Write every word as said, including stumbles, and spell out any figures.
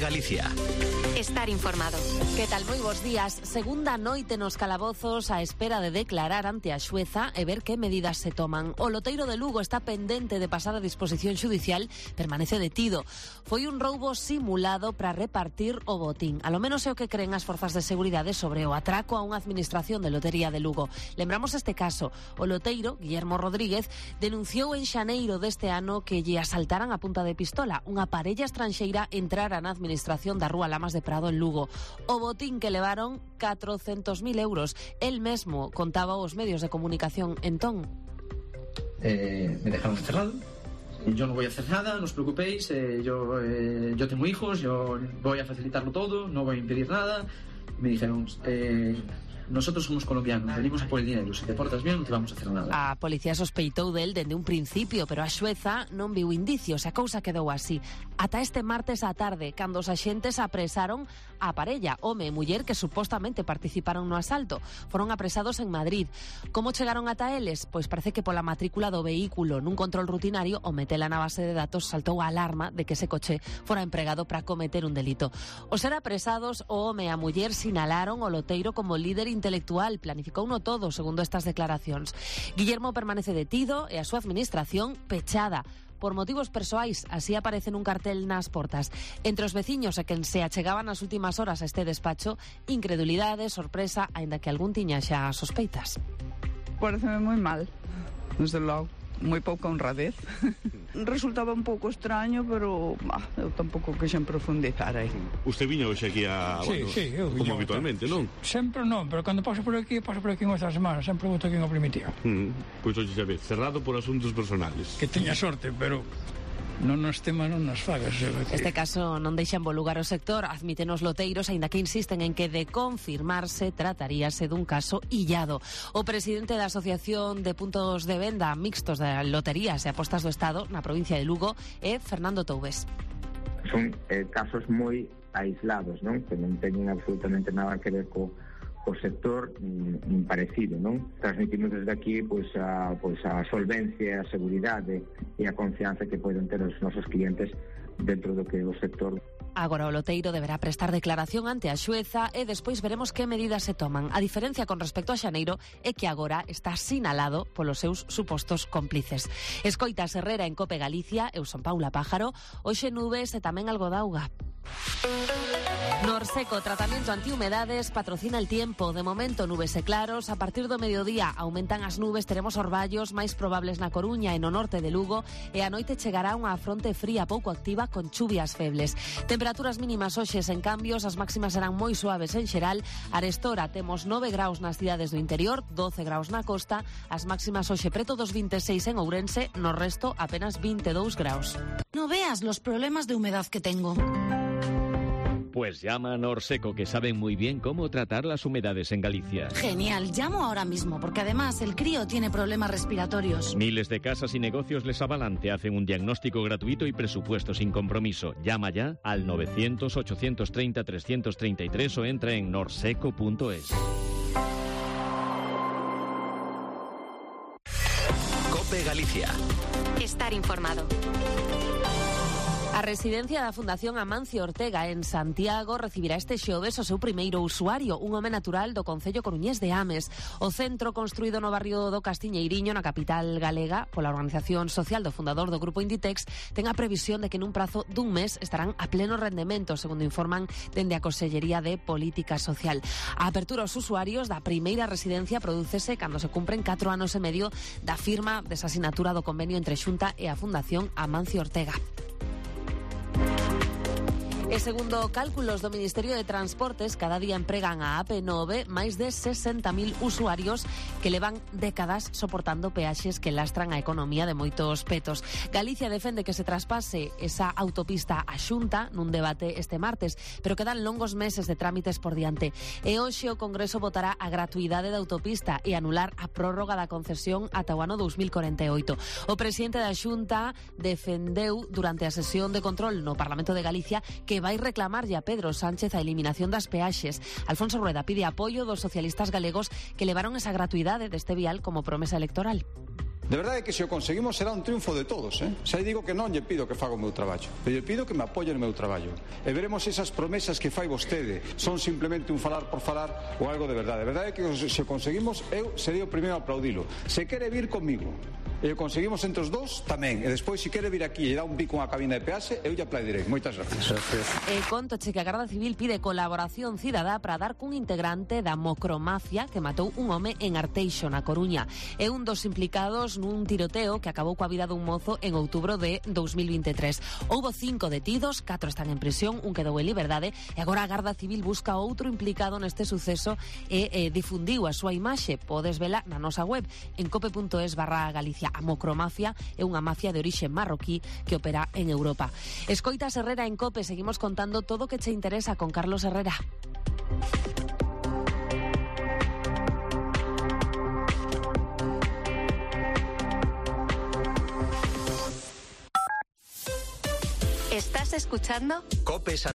Galicia. Estar informado. Que tal? Moi bons días. Segunda noite nos calabozos á espera de declarar ante a xueza e ver que medidas se toman. O loteiro de Lugo está pendente de pasar a disposición xudicial, permanece detido. Foi un roubo simulado para repartir o botín. A lo menos é o que creen as forzas de seguridade sobre o atraco a unha administración de lotería de Lugo. Lembramos este caso. O loteiro, Guillermo Rodríguez, denunciou en xaneiro deste ano que lle asaltaran a punta de pistola. Unha parella estranxeira entrara na administración da Rúa Lamas de Prado en Lugo. O botín que levaron catrocentos mil euros. El mesmo contaba aos medios de comunicación entón. Eh, me dejaron encerrado. Yo no voy a hacer nada, no os preocupéis. Eh, yo, eh, yo tengo hijos, yo voy a facilitarlo todo, no voy a impedir nada. Me dijeron, eh, nosotros somos colombianos, venimos a por el dinero, se te portas bien non te vamos a hacer nada. A policía sospeitou del dende un principio, pero a xueza non viu indicios, a cousa quedou así. Ata este martes á tarde, cando os axentes apresaron a parella, home e muller que supostamente participaron no asalto. Foron apresados en Madrid. Como chegaron ata eles? Pois parece que pola matrícula do vehículo nun control rutinario o metela na base de datos saltou a alarma de que ese coche fora empregado para cometer un delito. Os ser apresados, o home e a muller sinalaron o loteiro como líder intelectual, planificouno todo, segundo estas declaracións. Guillermo permanece detido e a súa administración pechada por motivos persoais, así aparece nun cartel nas portas. Entre os veciños e quen se achegaban nas últimas horas a este despacho, incredulidade, sorpresa, aínda que algún tiña xa sospeitas. Pareceme moi mal, desde logo. Moi pouca honradez. Resultaba un pouco extraño, pero bah, eu tampouco quexen profundizar aí. Usted viña hoxe aquí a... Sí, bueno, sí, eu viña como habitualmente, non? Sempre non, pero cando paso por aquí, paso por aquí en outra semana, sempre vou aquí en o primitivo. Mm, pois hoxe xa ve, cerrado por asuntos personales. Que teña sorte, pero non nos tema, non nos fagas. Este caso non deixa envolugar o sector, admiten os loteiros, aínda que insisten en que de confirmarse trataríase dun caso illado. O presidente da Asociación de Puntos de Venda Mixtos de Loterías e Apostas do Estado na provincia de Lugo é Fernando Toubes. Son eh, casos moi aislados, non? Que non teñen absolutamente nada que ver co o sector mm, parecido, non? Transmitimos desde aquí pois a, pois a solvencia, a seguridade e a confianza que poden ter os nosos clientes dentro do que é o sector. Agora o loteiro deberá prestar declaración ante a xueza e despois veremos que medidas se toman. A diferencia con respecto a xaneiro é que agora está sinalado polos seus supostos cómplices. Escoitas Herrera en Cope Galicia, eu son Paula Pájaro, hoxe nubes e tamén algo de auga. Norseco, tratamento antihumedades, patrocina el tiempo. De momento, nubes e claros. A partir do mediodía aumentan as nubes, teremos orballos máis probables na Coruña e no norte de Lugo, e a noite chegará unha fronte fría pouco activa con chuvias febles. Temperaturas mínimas hoxe sen cambios, as máximas serán moi suaves en xeral. Arestora temos nove graus nas cidades do interior, doce graus na costa, as máximas hoxe preto dos vinte e seis en Ourense, no resto apenas vinte e dous graus. No veas los problemas de humedad que tengo. Pues llama a Norseco, que saben muy bien cómo tratar las humedades en Galicia. Genial, llamo ahora mismo, porque además el crío tiene problemas respiratorios. Miles de casas y negocios les avalan, te hacen un diagnóstico gratuito y presupuesto sin compromiso. Llama ya al novecientos, ochocientos treinta, trescientos treinta y tres o entra en norseco punto es. Cope Galicia. Estar informado. A residencia da Fundación Amancio Ortega en Santiago recibirá este xoves o seu primeiro usuario, un home natural do concello coruñés de Ames. O centro, construído no barrio do Castiñeiriño, na capital galega, pola organización social do fundador do grupo Inditex, ten a previsión de que nun prazo dun mes estarán a pleno rendemento, segundo informan dende a Consellería de Política Social. A apertura aos usuarios da primeira residencia prodúcese cando se cumpren catro anos e medio da firma desa asinatura do convenio entre Xunta e a Fundación Amancio Ortega. E segundo cálculos do Ministerio de Transportes, cada día empregan a A P nove máis de sesenta mil usuarios que levan décadas soportando peaxes que lastran a economía de moitos petos. Galicia defende que se traspase esa autopista a Xunta nun debate este martes, pero quedan longos meses de trámites por diante. E hoxe o Congreso votará a gratuidade da autopista e anular a prórroga da concesión ata o ano dous mil corenta e oito. O presidente da Xunta defendeu durante a sesión de control no Parlamento de Galicia que vai reclamarlle a Pedro Sánchez a eliminación das peaxes. Alfonso Rueda pide apoio dos socialistas galegos que levaron esa gratuidade deste vial como promesa electoral. De verdade que se o conseguimos será un triunfo de todos, eh? Xa digo que non lle pido que faga o meu traballo, pero lle pido que me apoie no meu traballo. E veremos se esas promesas que fai vostede son simplemente un falar por falar ou algo de verdade. De verdade que se o conseguimos, eu sería o primeiro a aplaudilo. Se quere vir comigo e o conseguimos entre os dous, tamén. E despois, se quere vir aquí e dar un bico a cabina de peaxe, eu lle aplaudirei. Moitas gracias. E contoche que a Garda Civil pide colaboración cidadá para dar cun integrante da Mocromafia que matou un home en Arteixo, na Coruña. É un dos implicados nun tiroteo que acabou coa vida dun mozo en outubro de dous mil vinte e tres. Houbo cinco detidos, catro están en prisión, un quedou en liberdade e agora a Garda Civil busca outro implicado neste suceso e eh, difundiu a súa imaxe. Podes vela na nosa web en cope punto es barra Galicia. A Mocromafia é unha mafia de orixe marroquí que opera en Europa. Escoitas Herrera en Cope, seguimos contando todo o que che interesa con Carlos Herrera. ¿Estás escuchando? Cope